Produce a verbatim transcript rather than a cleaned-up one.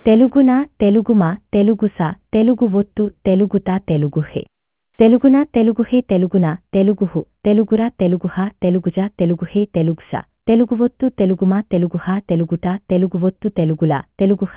తెలుగున తెలుగుమ తెలుగుస తెలుగు ఒత్తు తెలుగుత తెలుగుహే తెలుగున తెలుగుహే తెలుగున తెలుగుహు తెలుగుర తెలుగుహ తెలుగుజ తెలుగుహే తెలుగుస తెలుగు ఒత్తు తెలుగుమ తెలుగుహ తెలుగుట తెలుగు ఒత్తు తెలుగుల తెలుగుహ